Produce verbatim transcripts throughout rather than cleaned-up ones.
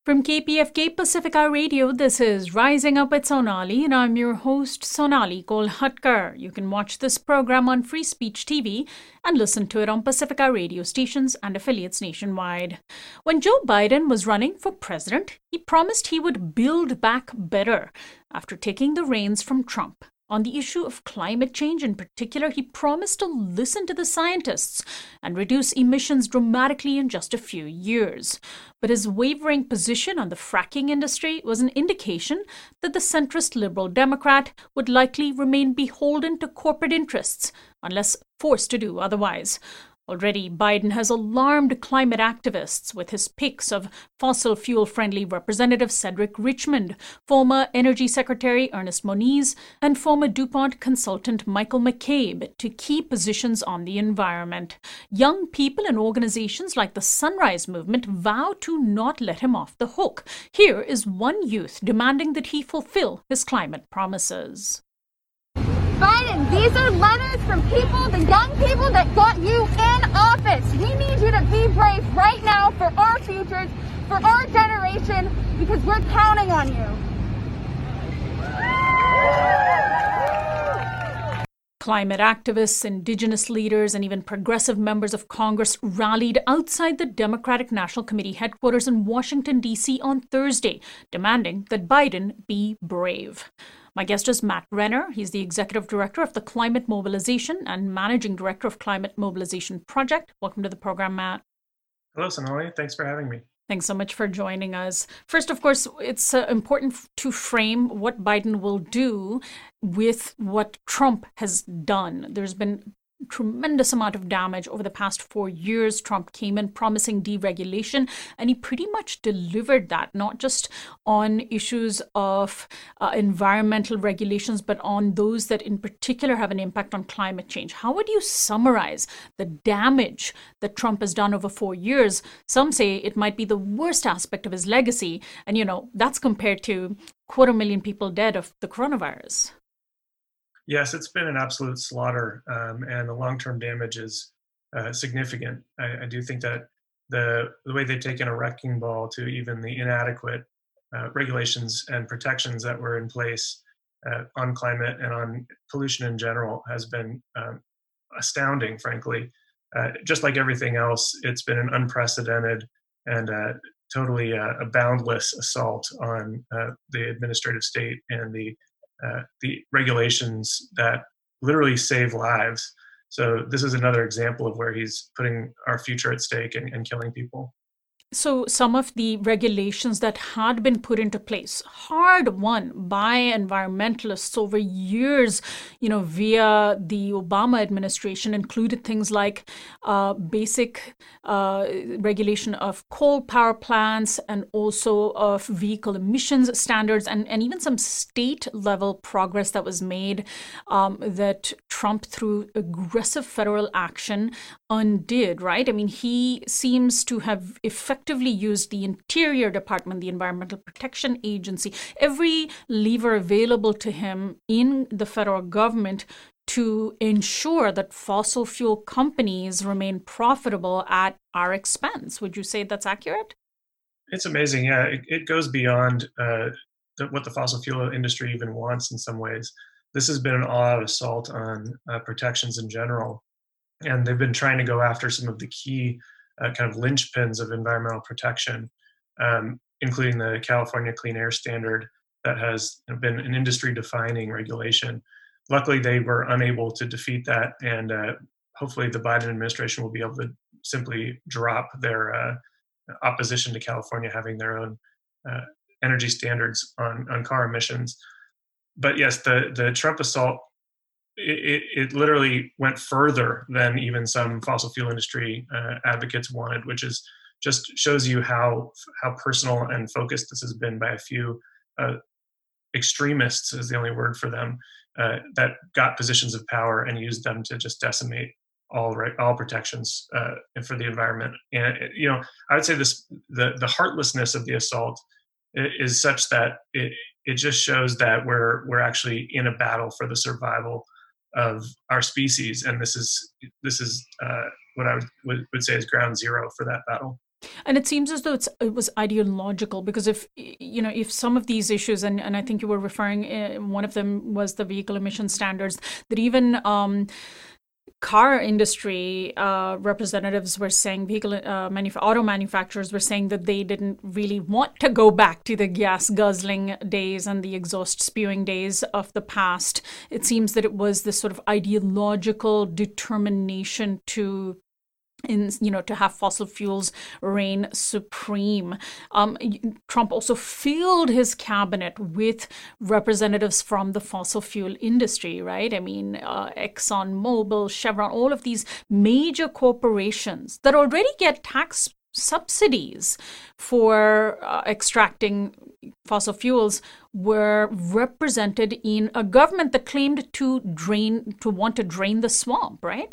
From K P F K Pacifica Radio, this is Rising Up with Sonali, and I'm your host, Sonali Kolhatkar. You can watch this program on Free Speech T V and listen to it on Pacifica radio stations and affiliates nationwide. When Joe Biden was running for president, he promised he would build back better after taking the reins from Trump. On the issue of climate change in particular, he promised to listen to the scientists and reduce emissions dramatically in just a few years. But his wavering position on the fracking industry was an indication that the centrist Liberal Democrat would likely remain beholden to corporate interests unless forced to do otherwise. Already, Biden has alarmed climate activists with his picks of fossil fuel-friendly Representative Cedric Richmond, former Energy Secretary Ernest Moniz, and former DuPont consultant Michael McCabe to key positions on the environment. Young people and organizations like the Sunrise Movement vow to not let him off the hook. Here is one youth demanding that he fulfill his climate promises. Biden, these are letters from people, the young people that got you in office. We need you to be brave right now for our futures, for our generation, because we're counting on you. Climate activists, indigenous leaders, and even progressive members of Congress rallied outside the Democratic National Committee headquarters in Washington, D C on Thursday, demanding that Biden be brave. My guest is Matt Renner. He's the Executive Director of the Climate Mobilization and Managing Director of Climate Mobilization Project. Welcome to the program, Matt. Hello, Sonali. Thanks for having me. Thanks so much for joining us. First, of course, it's uh, important to frame what Biden will do with what Trump has done. There's been tremendous amount of damage over the past four years. Trump came in promising deregulation, and he pretty much delivered that, not just on issues of uh, environmental regulations, but on those that in particular have an impact on climate change. How would you summarize the damage that Trump has done over four years? Some say it might be the worst aspect of his legacy, and you know, that's compared to quarter million people dead of the coronavirus. Yes, it's been an absolute slaughter, um, and the long-term damage is uh, significant. I, I do think that the the way they've taken a wrecking ball to even the inadequate uh, regulations and protections that were in place uh, on climate and on pollution in general has been um, astounding, frankly. Uh, just like everything else, it's been an unprecedented and uh, totally uh, a boundless assault on uh, the administrative state and the Uh, the regulations that literally save lives. So this is another example of where he's putting our future at stake and, and killing people. So some of the regulations that had been put into place, hard won by environmentalists over years, you know, via the Obama administration, included things like uh, basic uh, regulation of coal power plants and also of vehicle emissions standards, and, and even some state level progress that was made um, that Trump, through aggressive federal action, undid, right? I mean, he seems to have effectively effectively used the Interior Department, the Environmental Protection Agency, every lever available to him in the federal government to ensure that fossil fuel companies remain profitable at our expense. Would you say that's accurate? It's amazing. Yeah, it, it goes beyond uh, the, what the fossil fuel industry even wants in some ways. This has been an all-out assault on uh, protections in general. And they've been trying to go after some of the key Uh, kind of linchpins of environmental protection, um, including the California Clean Air Standard that has been an industry-defining regulation. Luckily, they were unable to defeat that, and uh, hopefully the Biden administration will be able to simply drop their uh, opposition to California having their own uh, energy standards on, on car emissions. But yes, the, the Trump assault It, it literally went further than even some fossil fuel industry uh, advocates wanted, which is just shows you how how personal and focused this has been by a few uh, extremists, is the only word for them, uh, that got positions of power and used them to just decimate all right all protections uh, for the environment. And you know, I would say this the the heartlessness of the assault is such that it it just shows that we're we're actually in a battle for the survival of our species, and this is this is uh, what I would, would would say is ground zero for that battle. And it seems as though it's, it was ideological, because if, you know, if some of these issues, and, and I think you were referring, uh, one of them was the vehicle emission standards, that even um, car industry uh, representatives were saying, vehicle uh, manuf- auto manufacturers were saying that they didn't really want to go back to the gas guzzling days and the exhaust spewing days of the past. It seems that it was this sort of ideological determination to in you know to have fossil fuels reign supreme. Um, Trump also filled his cabinet with representatives from the fossil fuel industry, right? I mean, uh, Exxon Mobil, Chevron, all of these major corporations that already get tax subsidies for uh, extracting fossil fuels were represented in a government that claimed to drain, to want to drain the swamp, right?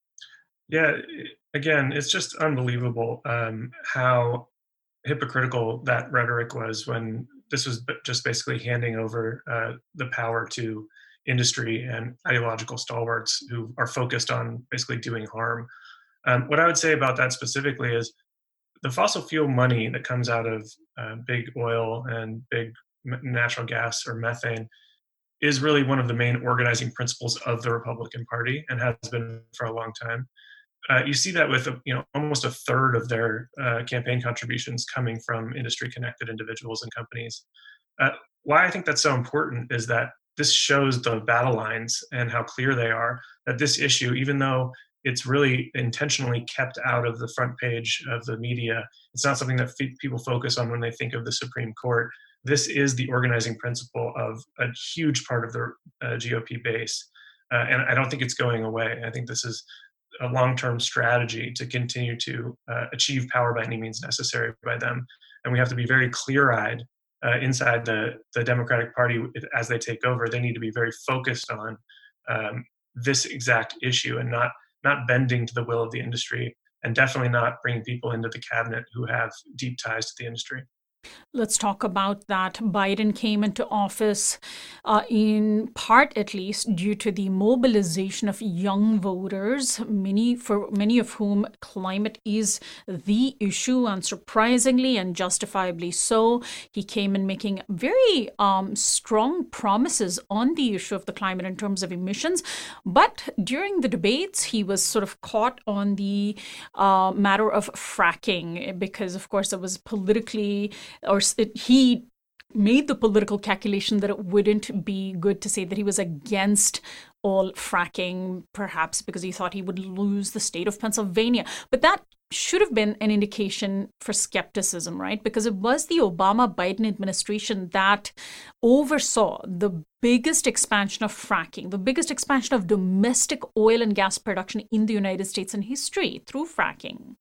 Yeah. Again, it's just unbelievable um, how hypocritical that rhetoric was when this was just basically handing over uh, the power to industry and ideological stalwarts who are focused on basically doing harm. Um, what I would say about that specifically is the fossil fuel money that comes out of uh, big oil and big natural gas or methane is really one of the main organizing principles of the Republican Party and has been for a long time. Uh, you see that with you know almost a third of their uh, campaign contributions coming from industry-connected individuals and companies. Uh, why I think that's so important is that this shows the battle lines and how clear they are, that this issue, even though it's really intentionally kept out of the front page of the media, it's not something that f- people focus on when they think of the Supreme Court. This is the organizing principle of a huge part of the uh, G O P base. Uh, and I don't think it's going away. I think this is a long-term strategy to continue to uh, achieve power by any means necessary by them. And we have to be very clear-eyed uh, inside the, the Democratic Party as they take over. They need to be very focused on um, this exact issue and not, not bending to the will of the industry, and definitely not bringing people into the cabinet who have deep ties to the industry. Let's talk about that. Biden came into office uh, in part, at least, due to the mobilization of young voters, many for many of whom climate is the issue, unsurprisingly and justifiably so. He came in making very um, strong promises on the issue of the climate in terms of emissions. But during the debates, he was sort of caught on the uh, matter of fracking because, of course, it was politically or it, he made the political calculation that it wouldn't be good to say that he was against all fracking, perhaps because he thought he would lose the state of Pennsylvania. But that should have been an indication for skepticism, right? Because it was the Obama-Biden administration that oversaw the biggest expansion of fracking, the biggest expansion of domestic oil and gas production in the United States in history through fracking.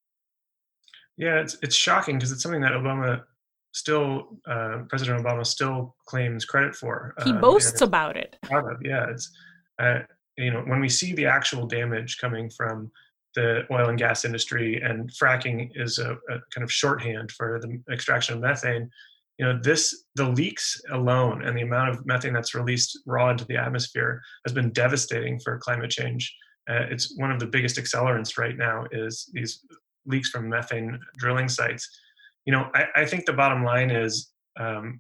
Yeah, it's it's shocking because it's something that Obama still, uh, President Obama still claims credit for. He um, boasts about it. Proud of. Yeah, it's uh, you know when we see the actual damage coming from the oil and gas industry, and fracking is a, a kind of shorthand for the extraction of methane. You know, this the leaks alone and the amount of methane that's released raw into the atmosphere has been devastating for climate change. Uh, it's one of the biggest accelerants right now is these leaks from methane drilling sites. You know, I, I think the bottom line is um,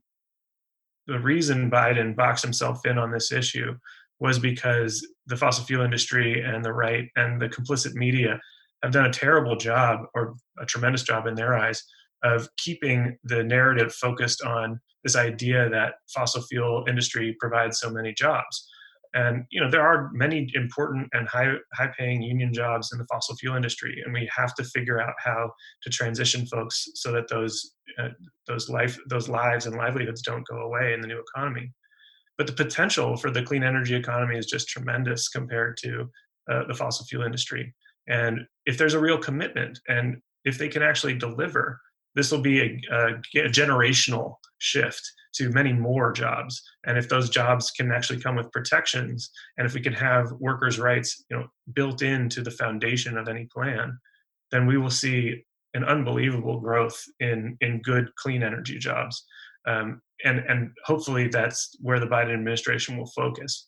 the reason Biden boxed himself in on this issue was because the fossil fuel industry and the right and the complicit media have done a terrible job, or a tremendous job in their eyes, of keeping the narrative focused on this idea that fossil fuel industry provides so many jobs. And you know, there are many important and high high paying union jobs in the fossil fuel industry, and we have to figure out how to transition folks so that those uh, those life those lives and livelihoods don't go away in the new economy. But the potential for the clean energy economy is just tremendous compared to uh, the fossil fuel industry. And if there's a real commitment, and if they can actually deliver, this will be a, a, a generational shift to many more jobs. And if those jobs can actually come with protections, and if we can have workers' rights, you know, built into the foundation of any plan, then we will see an unbelievable growth in in good clean energy jobs. Um, and and hopefully that's where the Biden administration will focus.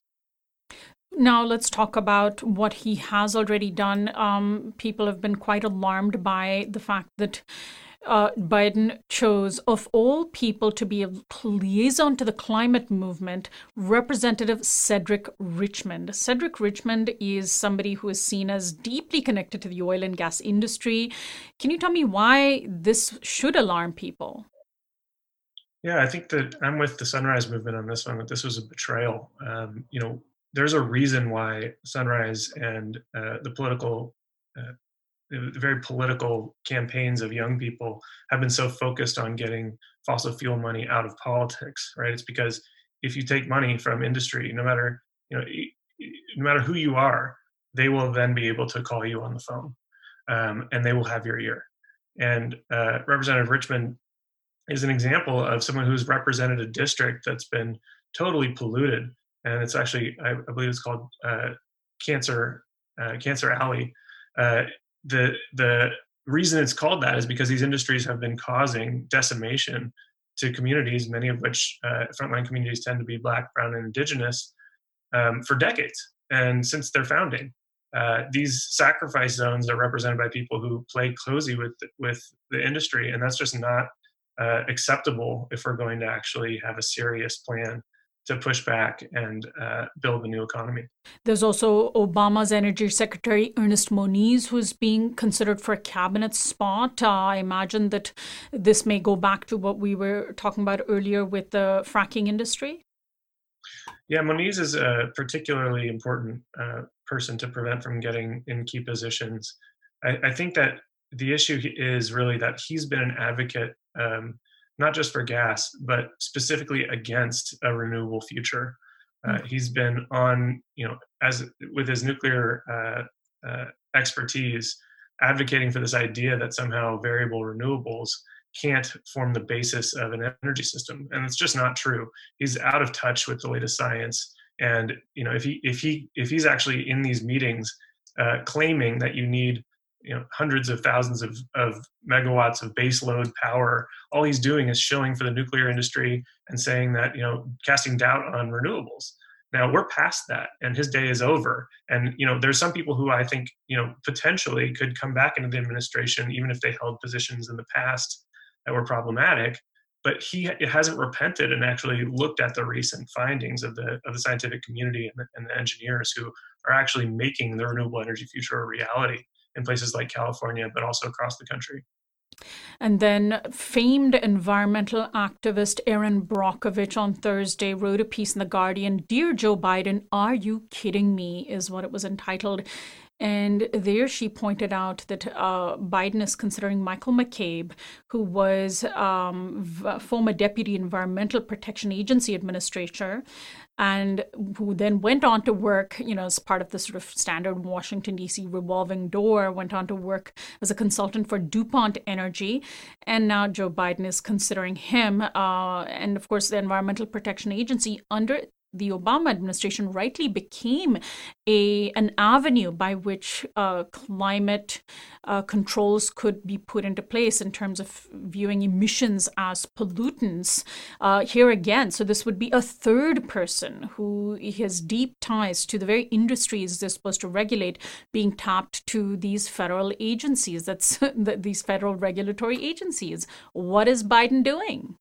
Now let's talk about what he has already done. Um, people have been quite alarmed by the fact that uh, Biden chose, of all people, to be a liaison to the climate movement, Representative Cedric Richmond. Cedric Richmond is somebody who is seen as deeply connected to the oil and gas industry. Can you tell me why this should alarm people? Yeah, I think that I'm with the Sunrise Movement on this one, that this was a betrayal. Um, you know, there's a reason why Sunrise and uh, the political uh, the very political campaigns of young people have been so focused on getting fossil fuel money out of politics, right? It's because if you take money from industry, no matter you know, no matter who you are, they will then be able to call you on the phone, um, and they will have your ear. And uh, Representative Richmond is an example of someone who's represented a district that's been totally polluted, and it's actually, I, I believe, it's called uh, Cancer uh, Cancer Alley. Uh, the the reason it's called that is because these industries have been causing decimation to communities, many of which uh, frontline communities tend to be Black, Brown, and Indigenous, um, for decades and since their founding. Uh, these sacrifice zones are represented by people who play cozy with with the industry, and that's just not uh, acceptable if we're going to actually have a serious plan to push back and uh, build a new economy. There's also Obama's Energy Secretary Ernest Moniz, who's being considered for a cabinet spot. Uh, I imagine that this may go back to what we were talking about earlier with the fracking industry. Yeah, Moniz is a particularly important uh, person to prevent from getting in key positions. I, I think that the issue is really that he's been an advocate, um, not just for gas, but specifically against a renewable future. Uh, he's been on, you know, as with his nuclear uh, uh, expertise, advocating for this idea that somehow variable renewables can't form the basis of an energy system, and it's just not true. He's out of touch with the latest science, and you know, if he if he if he's actually in these meetings uh, claiming that you need, you know, hundreds of thousands of, of megawatts of base load power, all he's doing is shilling for the nuclear industry and saying that, you know, casting doubt on renewables. Now we're past that, and his day is over. And you know, there's some people who I think, you know, potentially could come back into the administration, even if they held positions in the past that were problematic. But he hasn't repented and actually looked at the recent findings of the of the scientific community and the, and the engineers who are actually making the renewable energy future a reality in places like California, but also across the country. And then famed environmental activist Erin Brockovich on Thursday wrote a piece in The Guardian, "Dear Joe Biden, are you kidding me?" is what it was entitled. And there she pointed out that uh, Biden is considering Michael McCabe, who was um, v- former Deputy Environmental Protection Agency Administrator, and who then went on to work, you know, as part of the sort of standard Washington, D C revolving door, went on to work as a consultant for DuPont Energy. And now Joe Biden is considering him. Uh, and of course, the Environmental Protection Agency under the Obama administration rightly became a an avenue by which uh, climate uh, controls could be put into place in terms of viewing emissions as pollutants. Uh, here again, so this would be a third person who has deep ties to the very industries they're supposed to regulate, being tapped to these federal agencies. That's these federal regulatory agencies. What is Biden doing?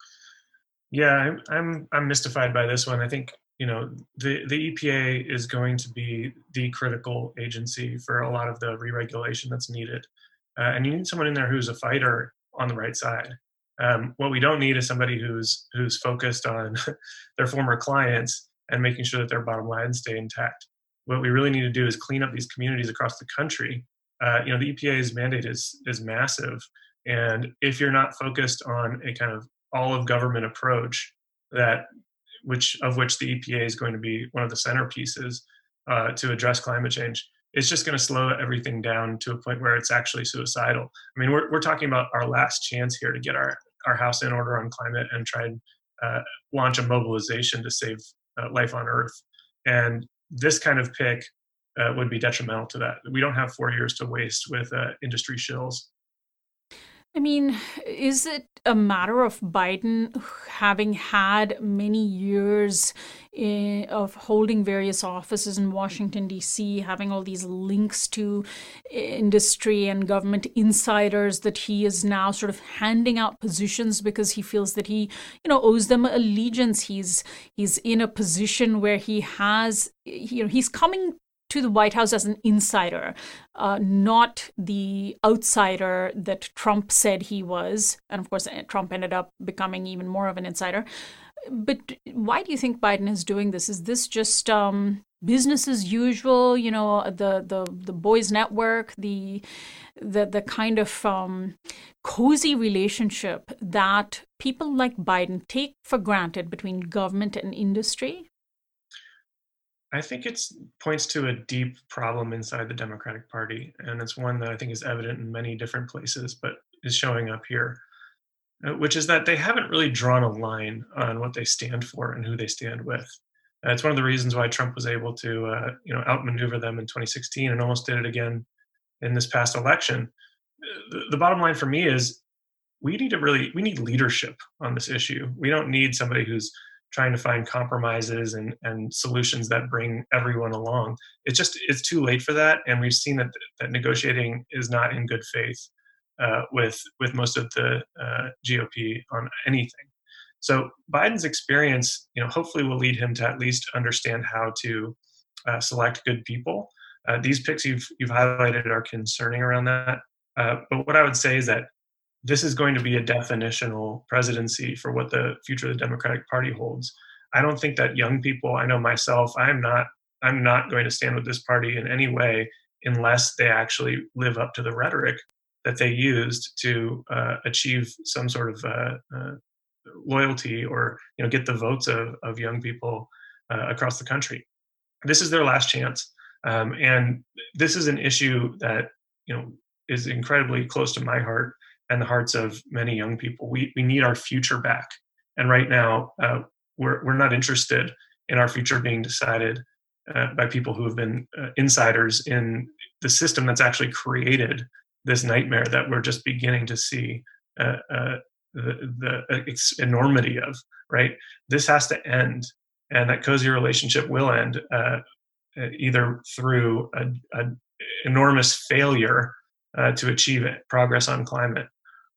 Yeah, I'm I'm I'm mystified by this one. I think, you know, the the E P A is going to be the critical agency for a lot of the re-regulation that's needed, uh, and you need someone in there who's a fighter on the right side. Um, what we don't need is somebody who's who's focused on their former clients and making sure that their bottom lines stay intact. What we really need to do is clean up these communities across the country. Uh, you know, the E P A's mandate is is massive, and if you're not focused on a kind of all of government approach, that which of which the E P A is going to be one of the centerpieces uh, to address climate change, it's just going to slow everything down to a point where it's actually suicidal. I mean, we're we're talking about our last chance here to get our our house in order on climate and try and uh, launch a mobilization to save uh, life on Earth. And this kind of pick uh, would be detrimental to that. We don't have four years to waste with uh, industry shills. I mean, is it a matter of Biden having had many years in, of holding various offices in Washington, D C, having all these links to industry and government insiders, that he is now sort of handing out positions because he feels that he, you know, owes them allegiance. He's he's in a position where he has, you know, he's coming to the White House as an insider, uh, not the outsider that Trump said he was. And of course, Trump ended up becoming even more of an insider. But why do you think Biden is doing this? Is this just um, business as usual? You know, the the the boys' network, the the the kind of um, cozy relationship that people like Biden take for granted between government and industry? I think it points to a deep problem inside the Democratic Party, and it's one that I think is evident in many different places, but is showing up here, uh, which is that they haven't really drawn a line on what they stand for and who they stand with. Uh, it's one of the reasons why Trump was able to, uh, you know, outmaneuver them in twenty sixteen and almost did it again in this past election. The, the bottom line for me is we need to really we need leadership on this issue. We don't need somebody who's trying to find compromises and, and solutions that bring everyone along. It's just, it's too late for that. And we've seen that that negotiating is not in good faith uh, with, with most of the uh, G O P on anything. So Biden's experience, you know, hopefully will lead him to at least understand how to uh, select good people. Uh, these picks you've, you've highlighted are concerning around that. Uh, but what I would say is that this is going to be a definitional presidency for what the future of the Democratic Party holds. I don't think that young people, I know myself, I'm not, I'm not going to stand with this party in any way unless they actually live up to the rhetoric that they used to uh, achieve some sort of uh, uh, loyalty or, you know, get the votes of, of young people uh, across the country. This is their last chance. Um, and this is an issue that, you know, is incredibly close to my heart and the hearts of many young people. We we need our future back, and right now uh, we're we're not interested in our future being decided uh, by people who have been uh, insiders in the system that's actually created this nightmare that we're just beginning to see uh, uh, the the enormity of. Right, this has to end, and that cozy relationship will end uh, either through a, a enormous failure uh, to achieve progress on climate,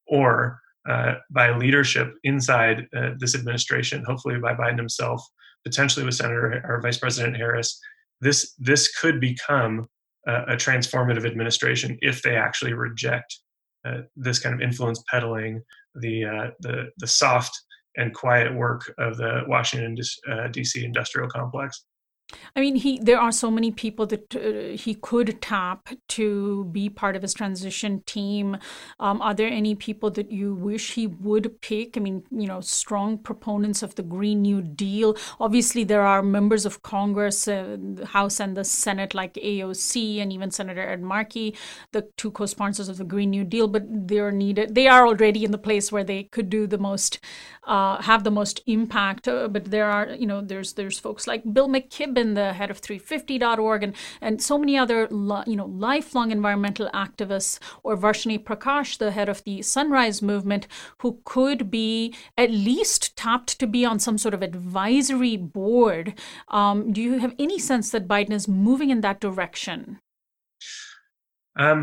or uh, by leadership inside uh, this administration, hopefully by Biden himself, potentially with Senator or Vice President Harris. This this could become a, a transformative administration if they actually reject uh, this kind of influence peddling, the uh, the the soft and quiet work of the Washington uh, D C industrial complex. I mean, he. There are so many people that uh, he could tap to be part of his transition team. Um, are there any people that you wish he would pick? I mean, you know, strong proponents of the Green New Deal. Obviously, there are members of Congress, uh, the House and the Senate, like A O C and even Senator Ed Markey, the two co-sponsors of the Green New Deal. But they're needed. They are already in the place where they could do the most, uh, have the most impact. Uh, but there are, you know, there's there's folks like Bill McKibben, the head of three fifty dot org, and, and so many other, you know, lifelong environmental activists, or Varshini Prakash, the head of the Sunrise Movement, who could be at least tapped to be on some sort of advisory board. Um, do you have any sense that Biden is moving in that direction? Um,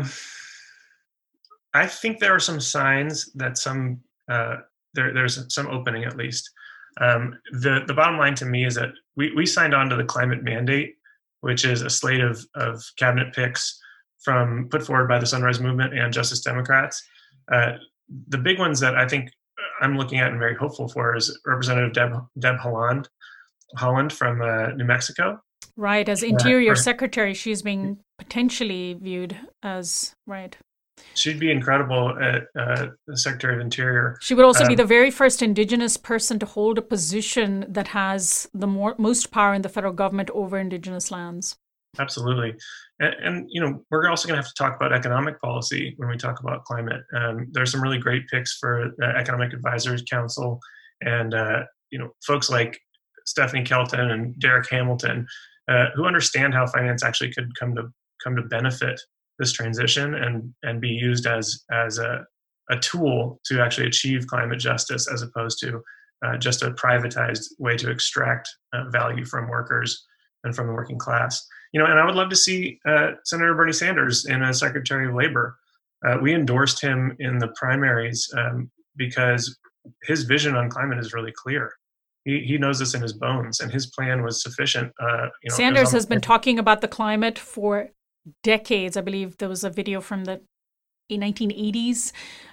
I think there are some signs that some uh, there, there's some opening at least. Um, the, the bottom line to me is that we, we signed on to the climate mandate, which is a slate of, of cabinet picks from put forward by the Sunrise Movement and Justice Democrats. Uh, the big ones that I think I'm looking at and very hopeful for is Representative Deb, Deb Haaland, Haaland from uh, New Mexico. Right, as Interior uh, Secretary, she's being potentially viewed as, right. She'd be incredible at uh, the Secretary of Interior. She would also um, be the very first Indigenous person to hold a position that has the more, most power in the federal government over Indigenous lands. Absolutely. And, and you know, we're also going to have to talk about economic policy when we talk about climate. Um, there's some really great picks for the Economic Advisors Council and, uh, you know, folks like Stephanie Kelton and Derek Hamilton, uh, who understand how finance actually could come to come to benefit this transition and and be used as as a a tool to actually achieve climate justice as opposed to uh, just a privatized way to extract uh, value from workers and from the working class. You know, and I would love to see uh, Senator Bernie Sanders in as Secretary of Labor. Uh, we endorsed him in the primaries um, because his vision on climate is really clear. He, he knows this in his bones, and his plan was sufficient. Uh, you know, Sanders has been talking about the climate for decades. I believe there was a video from the nineteen eighties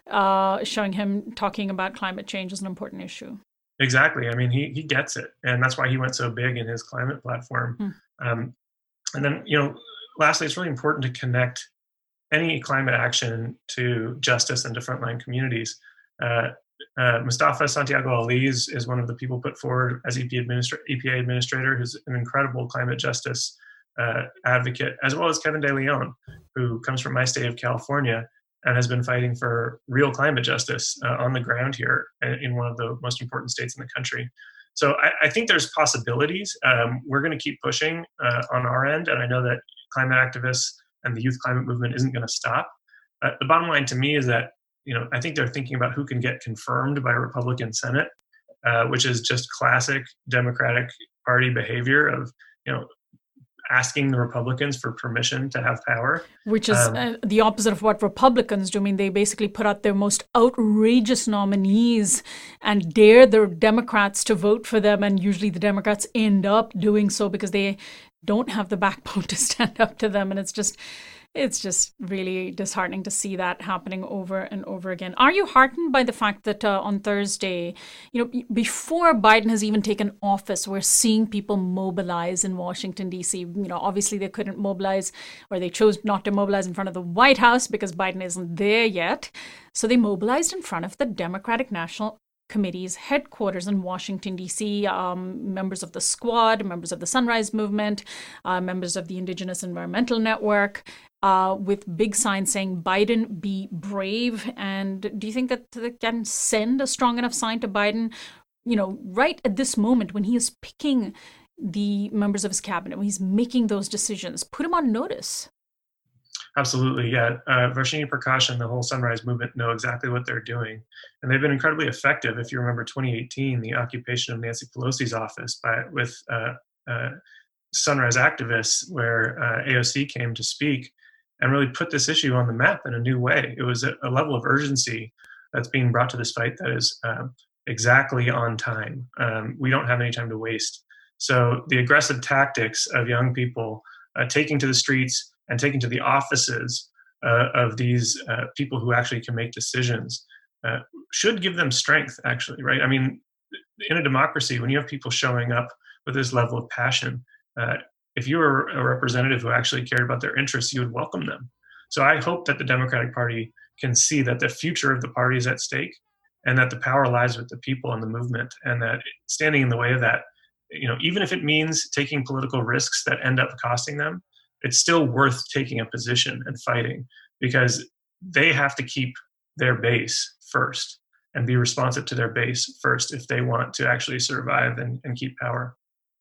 uh, showing him talking about climate change as an important issue. Exactly. I mean, he he gets it, and that's why he went so big in his climate platform. Hmm. Um, and then, you know, lastly, it's really important to connect any climate action to justice and to frontline communities. Uh, uh, Mustafa Santiago Ali is, is one of the people put forward as E P A, administra- E P A administrator, who's an incredible climate justice uh, advocate, as well as Kevin De Leon, who comes from my state of California and has been fighting for real climate justice uh, on the ground here in one of the most important states in the country. So I, I think there's possibilities. Um, we're going to keep pushing uh, on our end, and I know that climate activists and the youth climate movement isn't going to stop. Uh, the bottom line to me is that, you know, I think they're thinking about who can get confirmed by a Republican Senate, uh, which is just classic Democratic Party behavior of, you know, asking the Republicans for permission to have power. Which is um, uh, the opposite of what Republicans do. I mean, they basically put out their most outrageous nominees and dare the Democrats to vote for them. And usually the Democrats end up doing so because they don't have the backbone to stand up to them. And it's just, it's just really disheartening to see that happening over and over again. Are you heartened by the fact that uh, on Thursday, you know, before Biden has even taken office, we're seeing people mobilize in Washington, D C? You know, obviously they couldn't mobilize, or they chose not to mobilize in front of the White House because Biden isn't there yet. So they mobilized in front of the Democratic National Committee's headquarters in Washington, D C, um, members of the Squad, members of the Sunrise Movement, uh, members of the Indigenous Environmental Network, uh, with big signs saying, Biden, be brave. And do you think that they can send a strong enough sign to Biden, you know, right at this moment when he is picking the members of his cabinet, when he's making those decisions, put him on notice? Absolutely, yeah. Uh, Varshini Prakash and the whole Sunrise Movement know exactly what they're doing. And they've been incredibly effective. If you remember twenty eighteen, the occupation of Nancy Pelosi's office by with uh, uh, Sunrise activists, where uh, A O C came to speak and really put this issue on the map in a new way. It was a, a level of urgency that's being brought to this fight that is uh, exactly on time. Um, we don't have any time to waste. So the aggressive tactics of young people uh, taking to the streets and taking to the offices uh, of these uh, people who actually can make decisions uh, should give them strength, actually, right? I mean, in a democracy, when you have people showing up with this level of passion, uh, if you were a representative who actually cared about their interests, you would welcome them. So I hope that the Democratic Party can see that the future of the party is at stake and that the power lies with the people and the movement, and that standing in the way of that, you know, even if it means taking political risks that end up costing them, it's still worth taking a position and fighting, because they have to keep their base first and be responsive to their base first if they want to actually survive and, and keep power.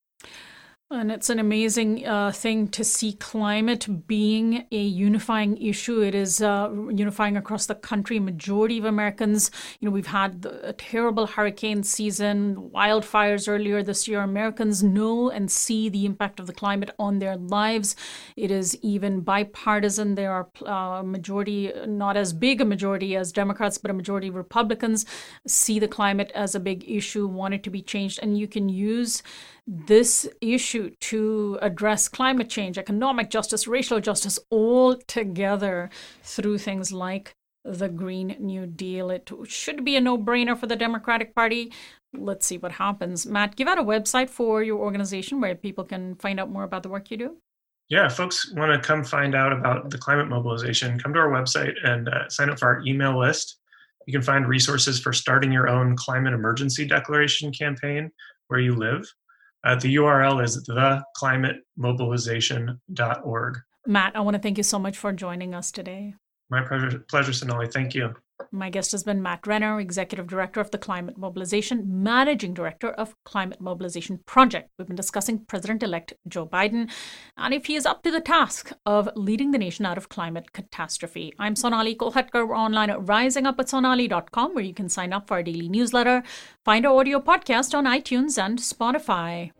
And it's an amazing uh, thing to see climate being a unifying issue. It is uh, unifying across the country. Majority of Americans, you know, we've had a terrible hurricane season, wildfires earlier this year. Americans know and see the impact of the climate on their lives. It is even bipartisan. There are a uh, majority, not as big a majority as Democrats, but a majority of Republicans see the climate as a big issue, want it to be changed. And you can use this issue to address climate change, economic justice, racial justice, all together through things like the Green New Deal. It should be a no-brainer for the Democratic Party. Let's see what happens. Matt, give out a website for your organization where people can find out more about the work you do. Yeah, if folks want to come find out about the climate mobilization, come to our website and uh, sign up for our email list. You can find resources for starting your own climate emergency declaration campaign where you live. Uh, the U R L is the climate mobilization dot org. Matt, I want to thank you so much for joining us today. My pleasure, pleasure, Sonali. Thank you. My guest has been Matt Renner, Executive Director of the Climate Mobilization, Managing Director of Climate Mobilization Project. We've been discussing President-elect Joe Biden and if he is up to the task of leading the nation out of climate catastrophe. I'm Sonali Kolhatkar. We're online at rising up at sonali dot com, where you can sign up for our daily newsletter, find our audio podcast on iTunes and Spotify.